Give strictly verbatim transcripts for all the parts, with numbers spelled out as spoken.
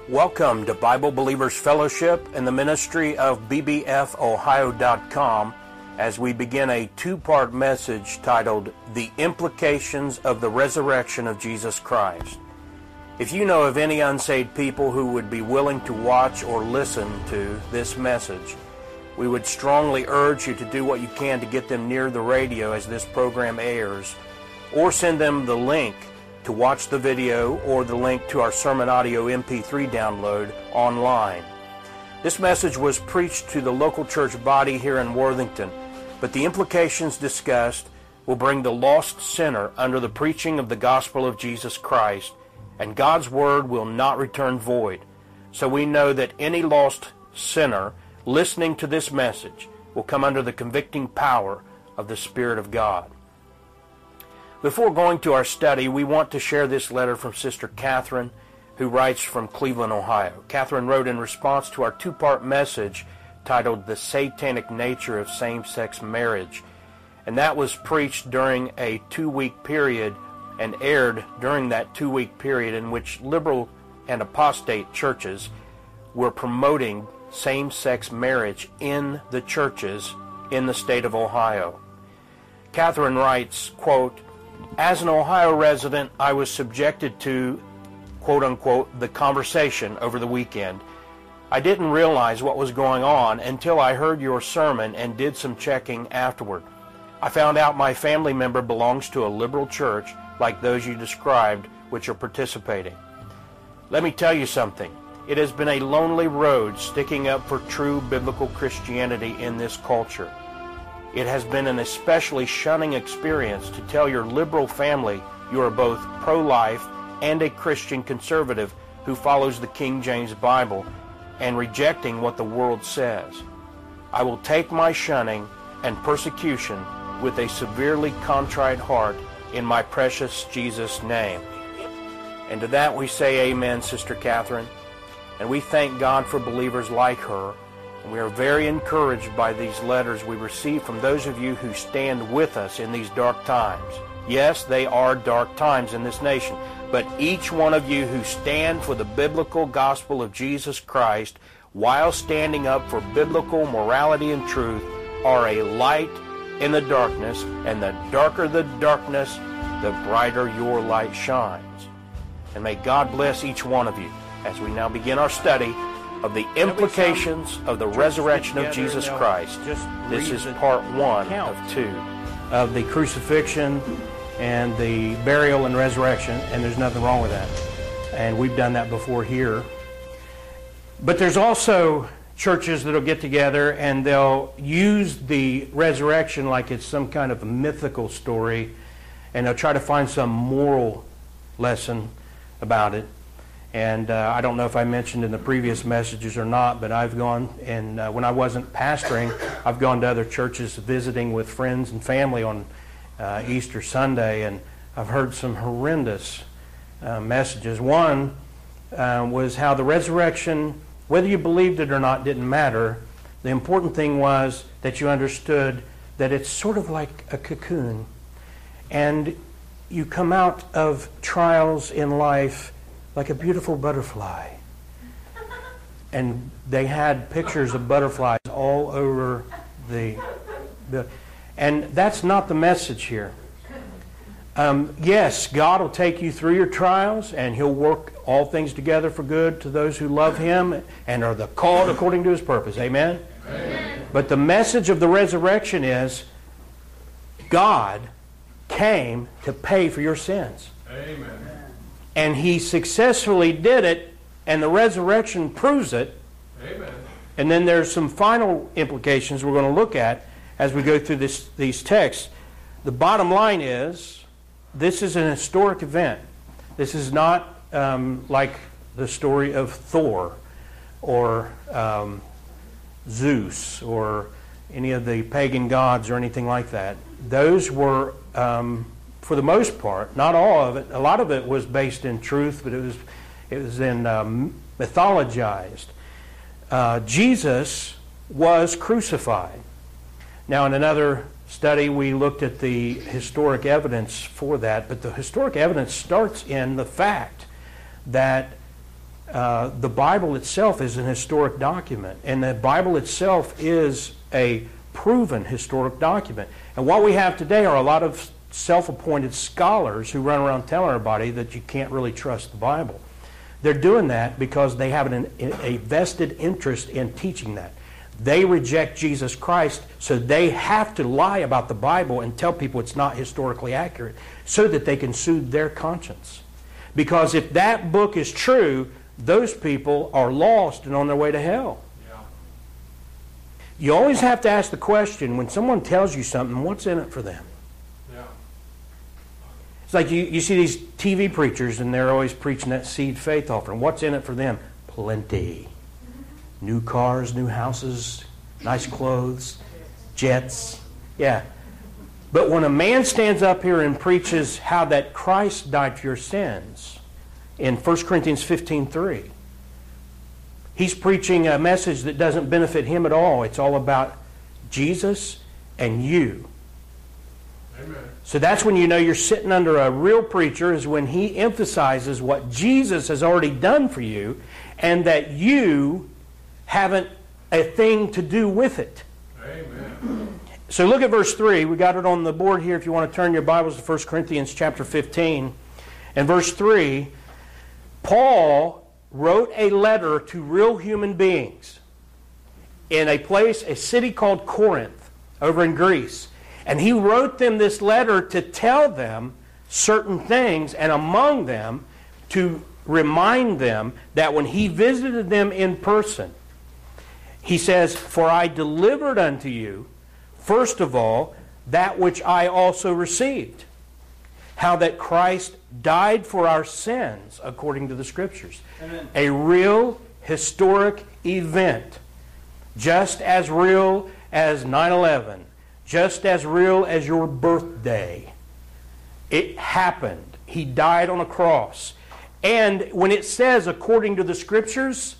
Welcome to Bible Believers Fellowship and the ministry of B B F Ohio dot com as we begin a two-part message titled The Implications of the Resurrection of Jesus Christ. If you know of any unsaved people who would be willing to watch or listen to this message, we would strongly urge you to do what you can to get them near the radio as this program airs, or send them the link to watch the video or the link to our sermon audio M P three download online. This message was preached to the local church body here in Worthington, but the implications discussed will bring the lost sinner under the preaching of the gospel of Jesus Christ, and God's word will not return void. So we know that any lost sinner listening to this message will come under the convicting power of the Spirit of God. Before going to our study, we want to share this letter from Sister Catherine, who writes from Cleveland, Ohio. Catherine wrote in response to our two-part message titled The Satanic Nature of Same-Sex Marriage, and that was preached during a two-week period and aired during that two-week period in which liberal and apostate churches were promoting same-sex marriage in the churches in the state of Ohio. Catherine writes, quote, "As an Ohio resident, I was subjected to, quote-unquote, the conversation over the weekend. I didn't realize what was going on until I heard your sermon and did some checking afterward. I found out my family member belongs to a liberal church like those you described, which are participating. Let me tell you something. It has been a lonely road sticking up for true biblical Christianity in this culture. It has been an especially shunning experience to tell your liberal family you are both pro-life and a Christian conservative who follows the King James Bible and rejecting what the world says. I will take my shunning and persecution with a severely contrite heart in my precious Jesus' name." And to that we say amen, Sister Catherine. And we thank God for believers like her. And we are very encouraged by these letters we receive from those of you who stand with us in these dark times. Yes, they are dark times in this nation, but each one of you who stand for the biblical gospel of Jesus Christ while standing up for biblical morality and truth are a light in the darkness, and the darker the darkness, the brighter your light shines. And may God bless each one of you as we now begin our study of the implications of the resurrection of Jesus Christ. This is part one of two of the crucifixion and the burial and resurrection, and there's nothing wrong with that. And we've done that before here. But there's also churches that'll get together and they'll use the resurrection like it's some kind of a mythical story, and they'll try to find some moral lesson about it. And uh, I don't know if I mentioned in the previous messages or not, but I've gone, and uh, when I wasn't pastoring, I've gone to other churches visiting with friends and family on uh, Easter Sunday, and I've heard some horrendous uh, messages. One uh, was how the resurrection, whether you believed it or not, didn't matter. The important thing was that you understood that it's sort of like a cocoon, and you come out of trials in life like a beautiful butterfly. And they had pictures of butterflies all over the, the and that's not the message here. Um, yes, God will take you through your trials, and He'll work all things together for good to those who love Him and are the called according to His purpose. Amen? Amen. But the message of the resurrection is God came to pay for your sins. Amen. And He successfully did it, and the resurrection proves it. Amen. And then there's some final implications we're going to look at as we go through this, these texts. The bottom line is, this is an historic event. This is not um, like the story of Thor or um, Zeus or any of the pagan gods or anything like that. Those were um, for the most part, not all of it, a lot of it was based in truth, but it was it was in um, mythologized. Uh, Jesus was crucified. Now, in another study, we looked at the historic evidence for that, but the historic evidence starts in the fact that uh, the Bible itself is an historic document, and the Bible itself is a proven historic document. And what we have today are a lot of self-appointed scholars who run around telling everybody that you can't really trust the Bible. They're doing that because they have an, a vested interest in teaching that. They reject Jesus Christ, so they have to lie about the Bible and tell people it's not historically accurate so that they can soothe their conscience. Because if that book is true, those people are lost and on their way to hell. Yeah. You always have to ask the question, when someone tells you something, what's in it for them? Yeah. It's like you, you see these T V preachers and they're always preaching that seed faith offering. What's in it for them? Plenty. New cars, new houses, nice clothes, jets. Yeah. But when a man stands up here and preaches how that Christ died for your sins, in First Corinthians fifteen three, he's preaching a message that doesn't benefit him at all. It's all about Jesus and you. Amen. So that's when you know you're sitting under a real preacher, is when he emphasizes what Jesus has already done for you and that you haven't a thing to do with it. Amen. So look at verse three. We got it on the board here if you want to turn your Bibles to First Corinthians chapter fifteen. And verse three, Paul wrote a letter to real human beings in a place, a city called Corinth, over in Greece. And he wrote them this letter to tell them certain things, and among them to remind them that when he visited them in person, he says, "For I delivered unto you, first of all, that which I also received, how that Christ died for our sins according to the Scriptures." Amen. A real historic event, just as real as nine eleven, just as real as your birthday. It happened. He died on a cross. And when it says according to the Scriptures,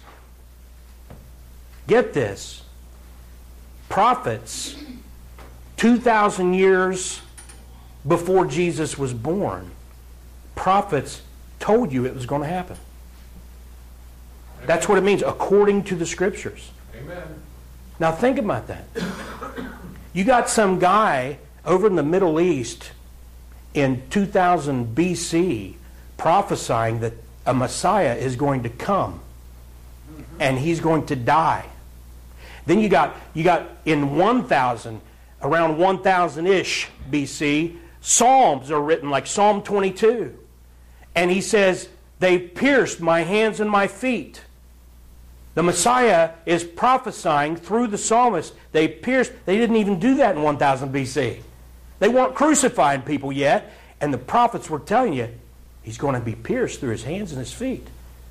get this, prophets two thousand years before Jesus was born, prophets told you it was going to happen. Amen. That's what it means, according to the Scriptures. Amen. Now think about that. You got some guy over in the Middle East in two thousand B C prophesying that a Messiah is going to come and he's going to die. Then you got you got in one thousand, around one thousand-ish B C, Psalms are written like Psalm twenty-two. And he says, "They pierced my hands and my feet." The Messiah is prophesying through the psalmist. They pierced. They didn't even do that in one thousand B C. They weren't crucifying people yet. And the prophets were telling you, he's going to be pierced through his hands and his feet.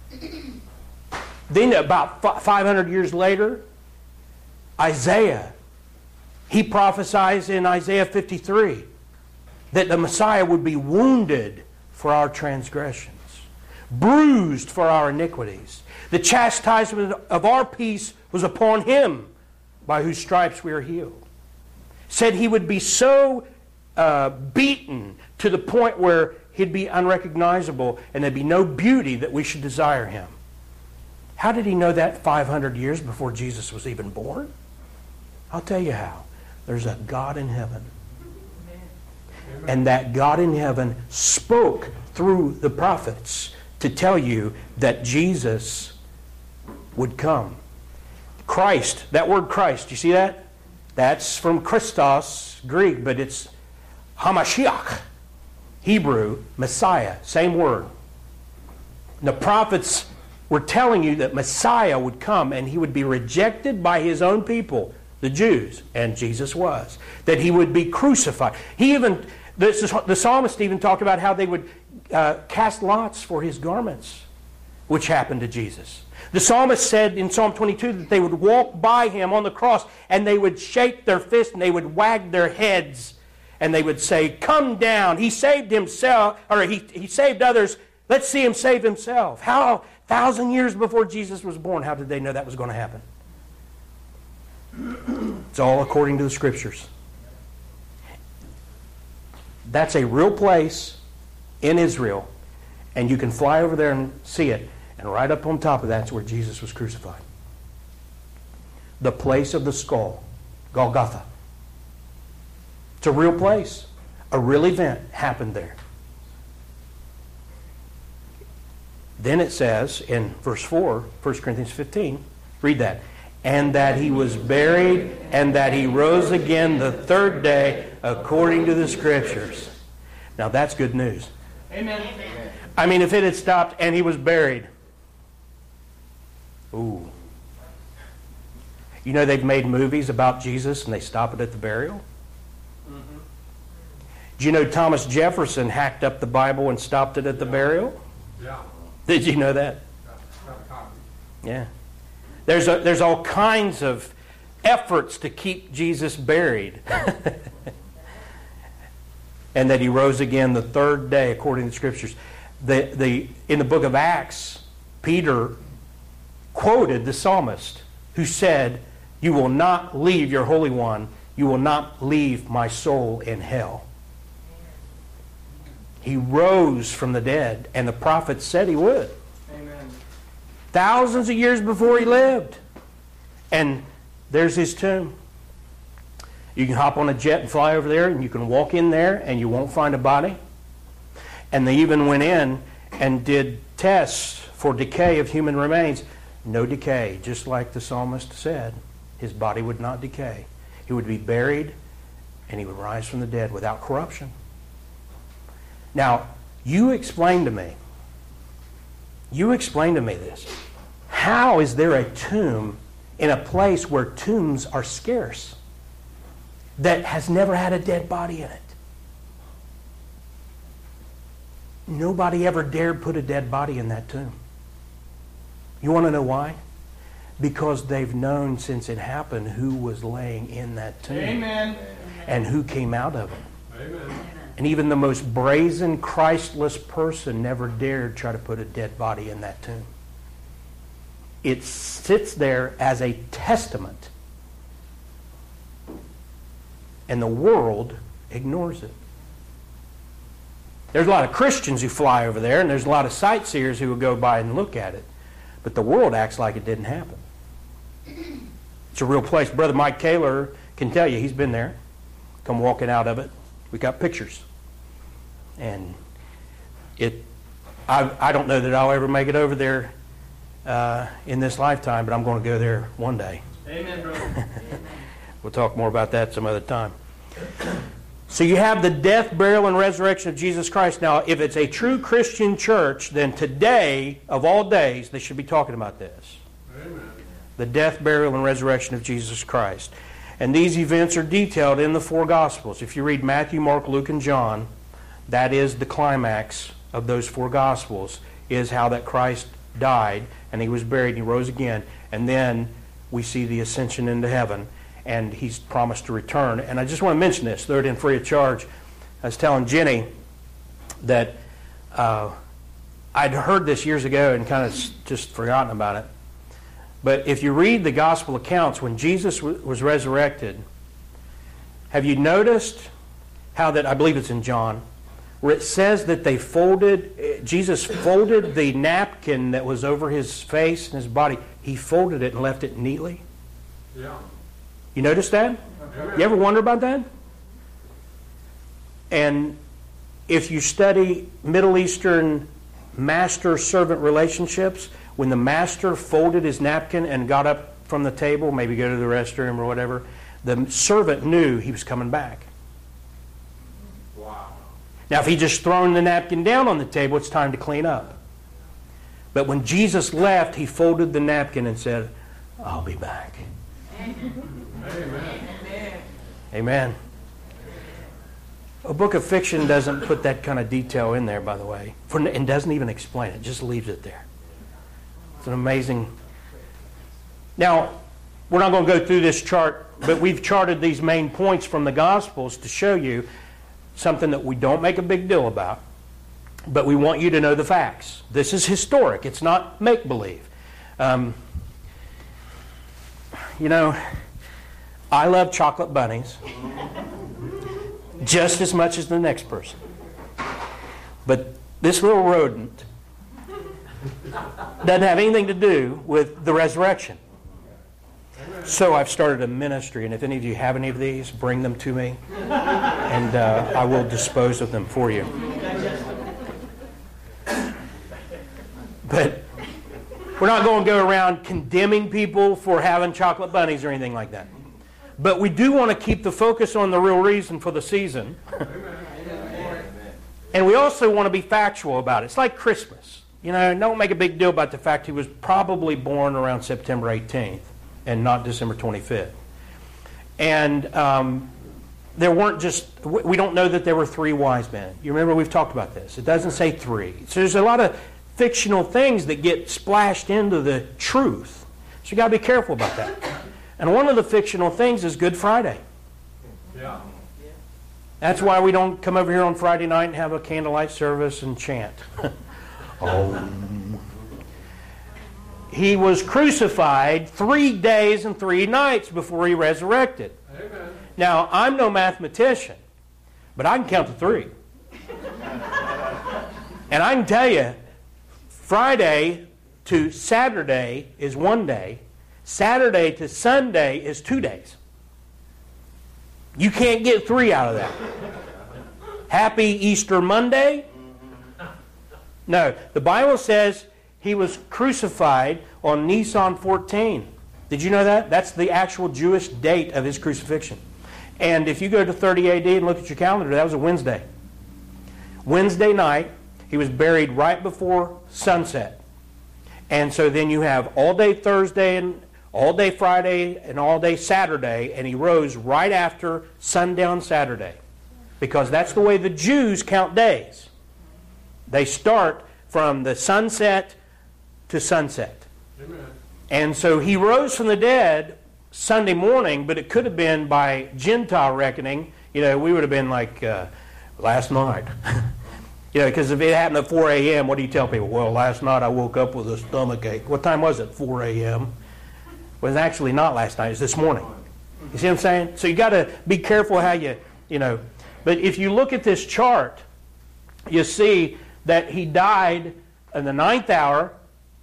Then about five hundred years later, Isaiah, he prophesies in Isaiah fifty-three that the Messiah would be wounded for our transgressions, bruised for our iniquities. The chastisement of our peace was upon him, by whose stripes we are healed. Said he would be so uh, beaten to the point where he'd be unrecognizable and there'd be no beauty that we should desire him. How did he know that five hundred years before Jesus was even born? I'll tell you how. There's a God in heaven. Amen. And that God in heaven spoke through the prophets to tell you that Jesus would come. Christ, that word Christ, you see that? That's from Christos, Greek, but it's Hamashiach, Hebrew, Messiah, same word. And the prophets were telling you that Messiah would come and he would be rejected by his own people, the Jews, and Jesus was. That he would be crucified. He even, the, the psalmist even talked about how they would uh, cast lots for his garments, which happened to Jesus. The psalmist said in Psalm twenty-two that they would walk by him on the cross and they would shake their fists and they would wag their heads and they would say, "Come down. He saved himself, or he, he saved others. Let's see him save himself." How, a thousand years before Jesus was born, how did they know that was going to happen? It's all according to the Scriptures. That's a real place in Israel, and you can fly over there and see it. And right up on top of that's where Jesus was crucified. The place of the skull, Golgotha. It's a real place. A real event happened there. Then it says in verse four, First Corinthians fifteen, read that. And that he was buried, and that he rose again the third day, according to the Scriptures. Now that's good news. Amen. I mean, if it had stopped, and he was buried. Ooh. You know they've made movies about Jesus, and they stop it at the burial? Mm-hmm. Do you know Thomas Jefferson hacked up the Bible and stopped it at the burial? Yeah. Did you know that? Yeah. There's a, there's all kinds of efforts to keep Jesus buried. And that he rose again the third day, according to the Scriptures. The, the, in the book of Acts, Peter quoted the psalmist who said, "You will not leave your Holy One. You will not leave my soul in hell." He rose from the dead, and the prophets said he would. Amen. Thousands of years before he lived. And there's his tomb. You can hop on a jet and fly over there, and you can walk in there, and you won't find a body. And they even went in and did tests for decay of human remains. No decay, just like the psalmist said. His body would not decay. He would be buried, and he would rise from the dead without corruption. Now, you explain to me, you explain to me this. How is there a tomb in a place where tombs are scarce that has never had a dead body in it? Nobody ever dared put a dead body in that tomb. You want to know why? Because they've known since it happened who was laying in that tomb. Amen. And who came out of it. Amen. And even the most brazen, Christless person never dared try to put a dead body in that tomb. It sits there as a testament. And the world ignores it. There's a lot of Christians who fly over there, and there's a lot of sightseers who will go by and look at it. But the world acts like it didn't happen. It's a real place. Brother Mike Kaler can tell you, he's been there. Come walking out of it. We got pictures. And it, I, I don't know that I'll ever make it over there uh, in this lifetime, but I'm going to go there one day. Amen, brother. We'll talk more about that some other time. So you have the death, burial, and resurrection of Jesus Christ. Now, if it's a true Christian church, then today, of all days, they should be talking about this. Amen. The death, burial, and resurrection of Jesus Christ. And these events are detailed in the four Gospels. If you read Matthew, Mark, Luke, and John, that is the climax of those four Gospels, is how that Christ died, and he was buried, and he rose again. And then we see the ascension into heaven, and he's promised to return. And I just want to mention this, throw it in free of charge. I was telling Jenny that uh, I'd heard this years ago and kind of just forgotten about it. But if you read the gospel accounts, when Jesus w- was resurrected, have you noticed how that, I believe it's in John, where it says that they folded, Jesus folded the napkin that was over his face and his body. He folded it and left it neatly. Yeah. You notice that? You ever wonder about that? And if you study Middle Eastern master-servant relationships, when the master folded his napkin and got up from the table, maybe go to the restroom or whatever, the servant knew he was coming back. Wow. Now, if he just thrown the napkin down on the table, it's time to clean up. But when Jesus left, he folded the napkin and said, "I'll be back." Amen. Amen. A book of fiction doesn't put that kind of detail in there, by the way, for, and doesn't even explain it, just leaves it there. It's an amazing... Now, we're not going to go through this chart, but we've charted these main points from the Gospels to show you something that we don't make a big deal about, but we want you to know the facts. This is historic. It's not make-believe. Um, you know, I love chocolate bunnies just as much as the next person. But this little rodent Doesn't have anything to do with the resurrection. So I've started a ministry, and if any of you have any of these, bring them to me, and uh, I will dispose of them for you. But we're not going to go around condemning people for having chocolate bunnies or anything like that. But we do want to keep the focus on the real reason for the season. And we also want to be factual about it. It's like Christmas. You know, don't make a big deal about the fact he was probably born around September eighteenth and not December twenty-fifth. And um, there weren't just, we don't know that there were three wise men. You remember we've talked about this. It doesn't say three. So there's a lot of fictional things that get splashed into the truth. So you got to be careful about that. And one of the fictional things is Good Friday. Yeah. That's why we don't come over here on Friday night and have a candlelight service and chant. Oh. He was crucified three days and three nights before he resurrected. Amen. Now, I'm no mathematician, but I can count to three. And I can tell you, Friday to Saturday is one day. Saturday to Sunday is two days. You can't get three out of that. Happy Easter Monday? No, the Bible says he was crucified on Nisan fourteen. Did you know that? That's the actual Jewish date of his crucifixion. And if you go to thirty A D and look at your calendar, that was a Wednesday. Wednesday night, he was buried right before sunset. And so then you have all day Thursday and all day Friday and all day Saturday, and he rose right after sundown Saturday. Because that's the way the Jews count days. They start from the sunset to sunset. Amen. And so he rose from the dead Sunday morning, but it could have been by Gentile reckoning. You know, we would have been like uh, last night. You know, because if it happened at four A M, what do you tell people? Well, last night I woke up with a stomach ache. What time was it? four A M? It was actually not last night. It was this morning. You see what I'm saying? So you got to be careful how you, you know. But if you look at this chart, you see that he died in the ninth hour,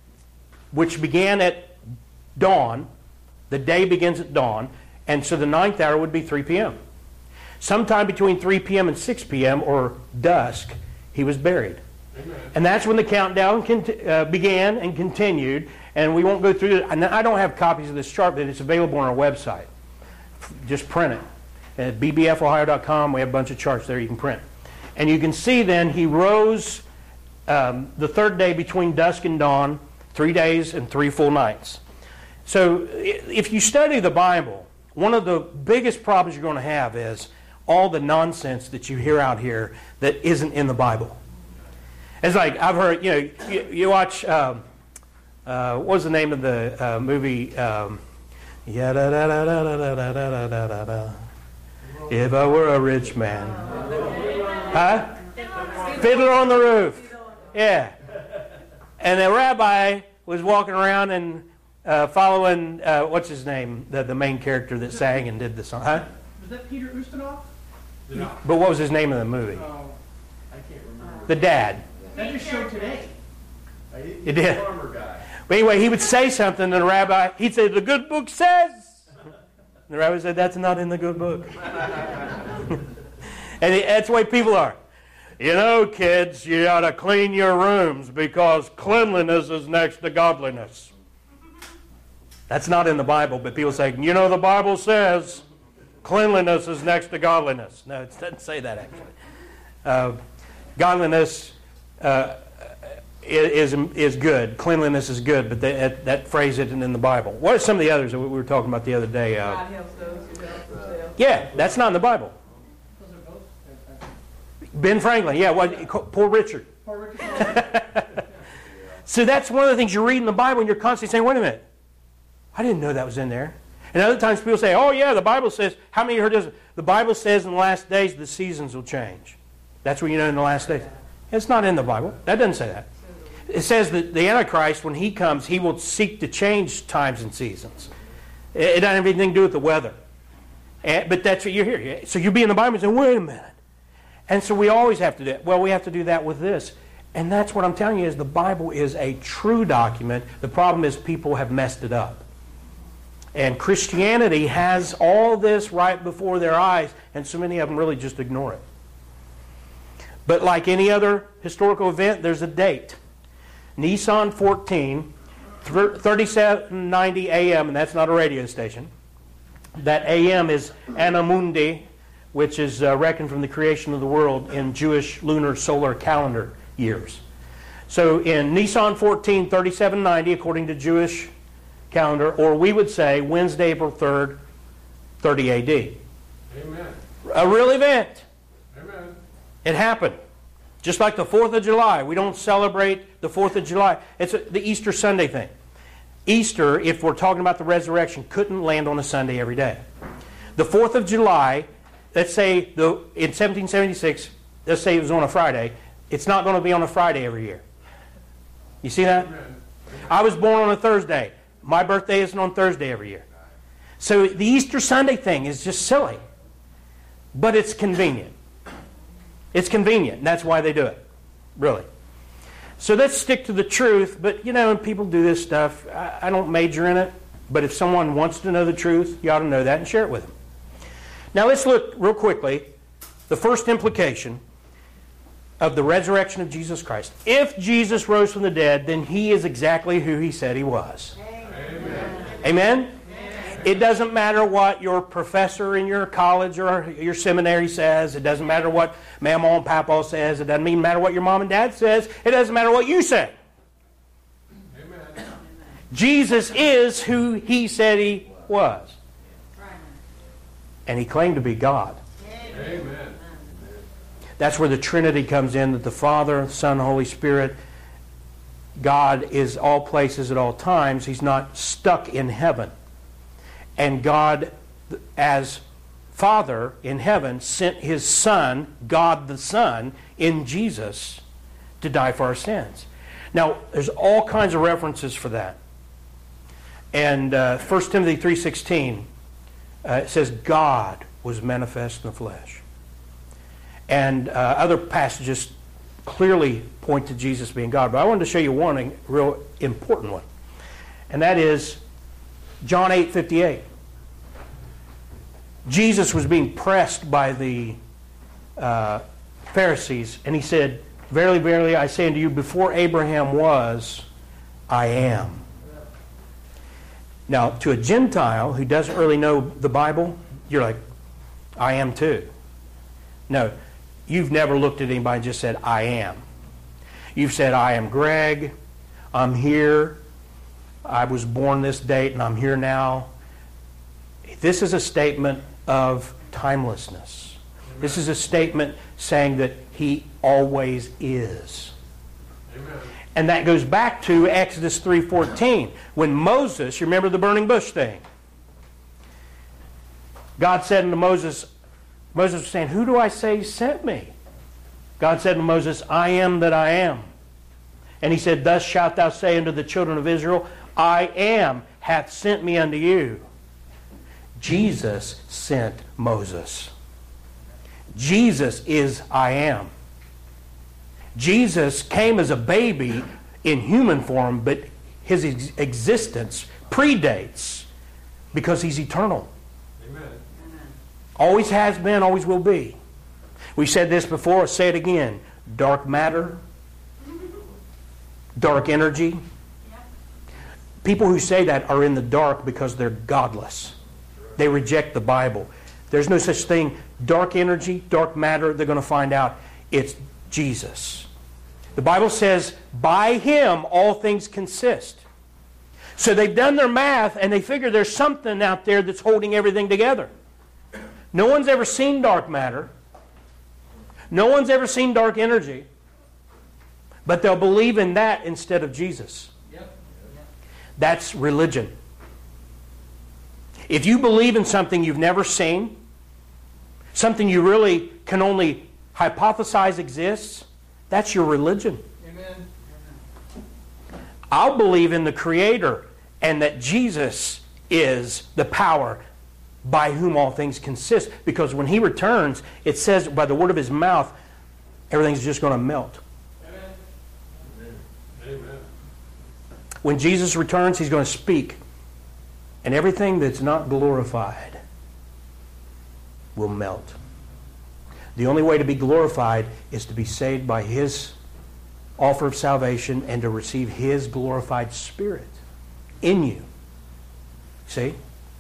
which began at dawn. The day begins at dawn. And so the ninth hour would be three P M Sometime between three P M and six P M or dusk, he was buried. Amen. And that's when the countdown cont- uh, began and continued. And we won't go through it. And I don't have copies of this chart, but it's available on our website. Just print it. At b b f ohio dot com, we have a bunch of charts there you can print. And you can see then he rose um, the third day between dusk and dawn, three days and three full nights. So if you study the Bible, one of the biggest problems you're going to have is all the nonsense that you hear out here that isn't in the Bible. It's like I've heard, you know, you, you watch, um, uh, what was the name of the uh, movie? Um, yeah, da da da da da da da da da da. If I were a rich man, huh? Fiddler on the Roof. Yeah. And the rabbi was walking around and uh, following uh, what's his name, the the main character that sang and did the song, huh? Was that Peter Ustinov? Yeah. But what was his name of the movie? Oh, I can't remember. The dad. That just showed today. It did. But anyway, he would say something, and the rabbi, he'd say, "The good book says." And the rabbi said, "That's not in the good book." And it, that's the way people are. You know, kids, you ought to clean your rooms because cleanliness is next to godliness. That's not in the Bible, but people say, you know, the Bible says cleanliness is next to godliness. No, it doesn't say that actually. Uh, godliness uh, is, is good. Cleanliness is good, but that, that phrase isn't in the Bible. What are some of the others that we were talking about the other day? Uh, God helps those who help themselves. yeah, that's not in the Bible. Those are both. Ben Franklin, yeah, what, poor Richard. Poor Richard. So that's one of the things you read in the Bible and you're constantly saying, wait a minute, I didn't know that was in there. And other times people say, oh yeah, the Bible says, how many of you heard this? The Bible says in the last days the seasons will change. That's what you know in the last days. It's not in the Bible. That doesn't say that. It says that the Antichrist, when he comes, he will seek to change times and seasons. It doesn't have anything to do with the weather. And, but that's what you hear. So you be in the Bible and say, wait a minute. And so we always have to do it. Well, we have to do that with this. And that's what I'm telling you is the Bible is a true document. The problem is people have messed it up. And Christianity has all this right before their eyes, and so many of them really just ignore it. But like any other historical event, there's a date. Nisan fourteen, thirty-seven ninety A M, and that's not a radio station. That A M is Anno Mundi, which is uh, reckoned from the creation of the world in Jewish lunar solar calendar years. So in Nisan fourteen, thirty-seven ninety, according to Jewish calendar, or we would say Wednesday, April third, thirty A D. Amen. A real event. Amen. It happened. Just like the fourth of July. We don't celebrate the fourth of July. It's a, the Easter Sunday thing. Easter, if we're talking about the resurrection, couldn't land on a Sunday every day. The fourth of July, let's say the, in seventeen seventy-six, let's say it was on a Friday, it's not going to be on a Friday every year. You see that? Amen. I was born on a Thursday. My birthday isn't on Thursday every year. So the Easter Sunday thing is just silly. But it's convenient. It's convenient, and that's why they do it. Really. So let's stick to the truth, but you know, when people do this stuff, I, I don't major in it, but if someone wants to know the truth, you ought to know that and share it with them. Now let's look real quickly, the first implication of the resurrection of Jesus Christ. If Jesus rose from the dead, then He is exactly who He said He was. Amen. Amen? It doesn't matter what your professor in your college or your seminary says. It doesn't matter what Mama and Papa says. It doesn't even matter what your mom and dad says. It doesn't matter what you say. Amen. Jesus is who He said He was. And He claimed to be God. Amen. That's where the Trinity comes in, that the Father, the Son, Holy Spirit, God is all places at all times. He's not stuck in heaven. And God, as Father in heaven, sent His Son, God the Son, in Jesus to die for our sins. Now, there's all kinds of references for that. And uh, First Timothy three sixteen, uh, it says, God was manifest in the flesh. And uh, other passages clearly point to Jesus being God. But I wanted to show you one a real important one. And that is John eight fifty-eight. Jesus was being pressed by the uh, Pharisees, and He said, "Verily, verily, I say unto you, before Abraham was, I am." Now, to a Gentile who doesn't really know the Bible, you're like, "I am too." No, you've never looked at anybody and just said, "I am." You've said, "I am Greg, I'm here, I was born this date and I'm here now." This is a statement of timelessness. Amen. This is a statement saying that He always is. Amen. And that goes back to Exodus three fourteen, when Moses, you remember the burning bush thing? God said unto Moses, Moses was saying, "Who do I say sent me?" God said to Moses, "I am that I am." And He said, "Thus shalt thou say unto the children of Israel, I am hath sent me unto you." Jesus sent Moses. Jesus is I am. Jesus came as a baby in human form, but His ex- existence predates because He's eternal. Amen. Always has been, always will be. We said this before, I'll say it again. Dark matter, dark energy. People who say that are in the dark because they're godless. They reject the Bible. There's no such thing. Dark energy, dark matter, they're going to find out it's Jesus. The Bible says, by Him all things consist. So they've done their math and they figure there's something out there that's holding everything together. No one's ever seen dark matter. No one's ever seen dark energy. But they'll believe in that instead of Jesus. Yep. That's religion. If you believe in something you've never seen, something you really can only hypothesize exists, that's your religion. Amen. I'll believe in the Creator and that Jesus is the power by whom all things consist. Because when He returns, it says by the word of His mouth, everything's just going to melt. Amen. When Jesus returns, He's going to speak. And everything that's not glorified will melt. The only way to be glorified is to be saved by His offer of salvation and to receive His glorified Spirit in you. See?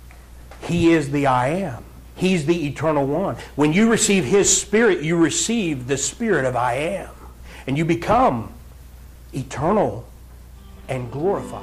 He is the I am. He's the eternal one. When you receive His Spirit, you receive the Spirit of I am. And you become eternal and glorified.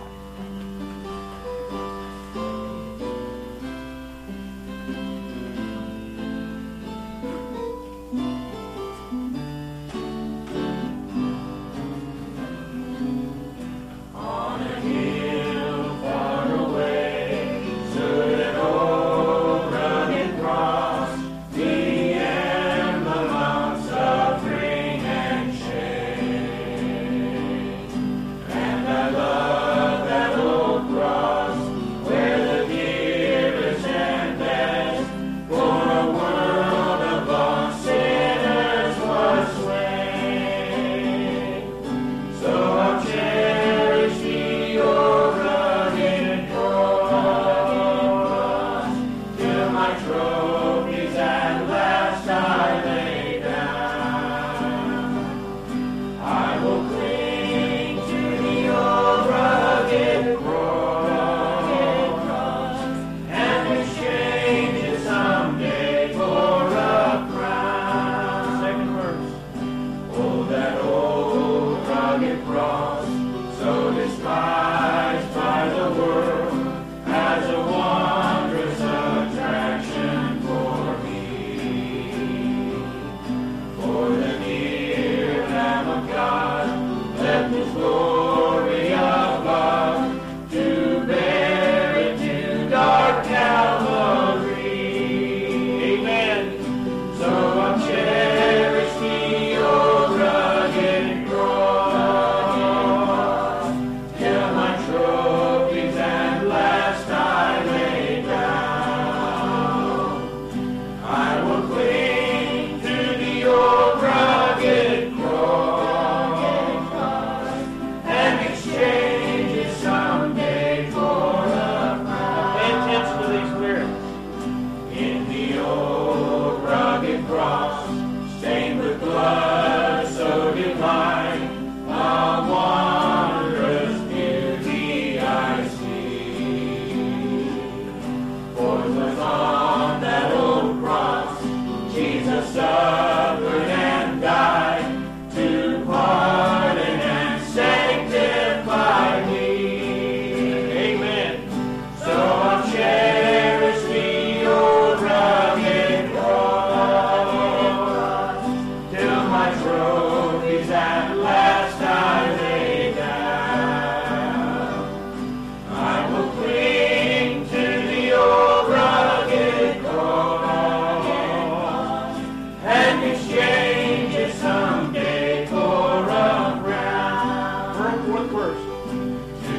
To